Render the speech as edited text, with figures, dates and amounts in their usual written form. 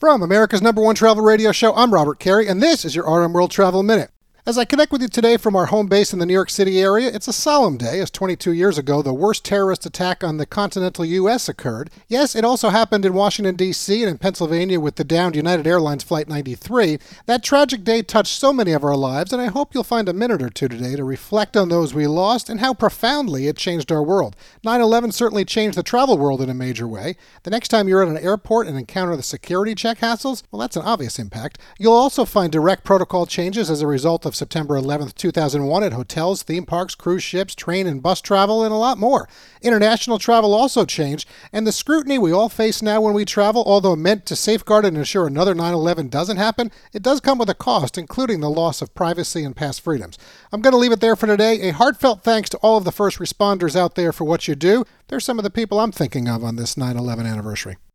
From America's #1 travel radio show, I'm Robert Carey, and this is your RM World Travel Minute. As I connect with you today from our home base in the New York City area, it's a solemn day, as 22 years ago, the worst terrorist attack on the continental U.S. occurred. Yes, it also happened in Washington, D.C. and in Pennsylvania with the downed United Airlines Flight 93. That tragic day touched so many of our lives, and I hope you'll find a minute or two today to reflect on those we lost and how profoundly it changed our world. 9/11 certainly changed the travel world in a major way. The next time you're at an airport and encounter the security check hassles, well, that's an obvious impact. You'll also find direct protocol changes as a result of September 11th, 2001 at hotels, theme parks, cruise ships, train and bus travel, and a lot more. International travel also changed, and the scrutiny we all face now when we travel, although meant to safeguard and ensure another 9/11 doesn't happen, it does come with a cost, including the loss of privacy and past freedoms. I'm going to leave it there for today. A heartfelt thanks to all of the first responders out there for what you do. They're some of the people I'm thinking of on this 9/11 anniversary.